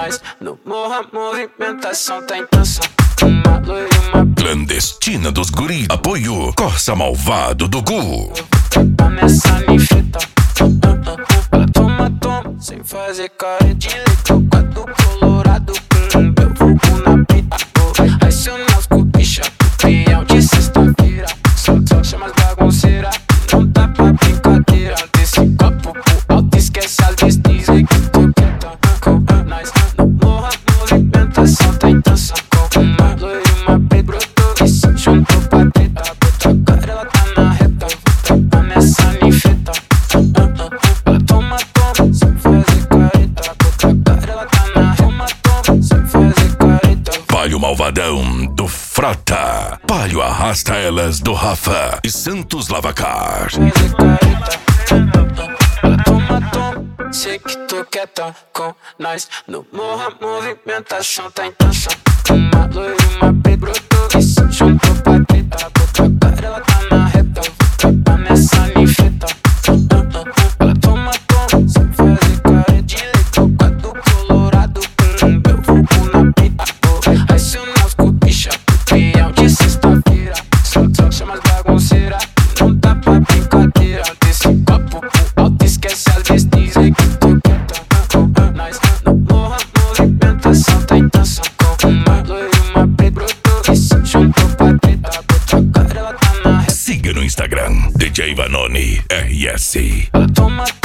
nós. No morro a movimentação tá intensa. Uma loira e uma Clandestina dos guri. Apoio Corsa Malvado do Gu. tá nessa ninfeta. Ela toma, toma, sem fazer cara de leite. Quadro colorado, eu vou na pita. Aí se o nosso bicha, peão de sexta-feira. Só chama as bagunceira, não dá pra brincadeira. Desse copo pro alto, esquece as deslizes que tô quieta. Com nós, no morro a movimentação tá intensa. Com uma loira e uma preta brotou e se juntou pra treta. Bota a cara, ela tá na reta. Tá nessa ninfeta. Ela toma, toma, sem fazer careta. Bota a cara, ela tá na reta. Toma, sem fazer careta. Palio Malvadão do Frota. Palio Arrasta Elas do Rafa e Santos Lavacar. Fazer careta. Ela toma, toma, sei que tô quieta com nós. No morro a movimentação tá intensa. Uma loira e uma preta brotou e se juntou pra treta. Bota a cara, ela tá na reta. Tá nessa ninfeta. Ela toma, toma, sem fazer cara de leite. Quadro colorado, eu vou na pita. Aí se o nosso bicha, peão de sexta-feira. Só chama as bagunceira, não dá pra brincadeira. Desse copo pro alto, esquece as deslizes que tô quieta. Nós no morro a movimentação tá intensa. Com uma loira e uma preta brotou e se juntou pra treta. Bota a cara, ela tá na reta. Siga no Instagram DJ Vanoni RS. Ela toma,